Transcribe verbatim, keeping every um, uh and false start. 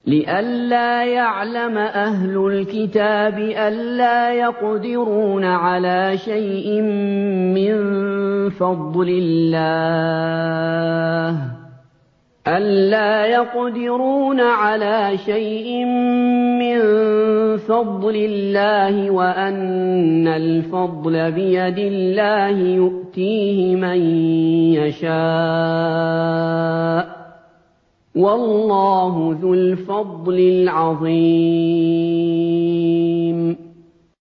لئلا يعلم أهل الكتاب ألا يقدرون على شيء من فضل الله ألا يقدرون على شيء من فضل الله وأن الفضل بيد الله يؤتيه من يشاء والله ذو الفضل العظيم.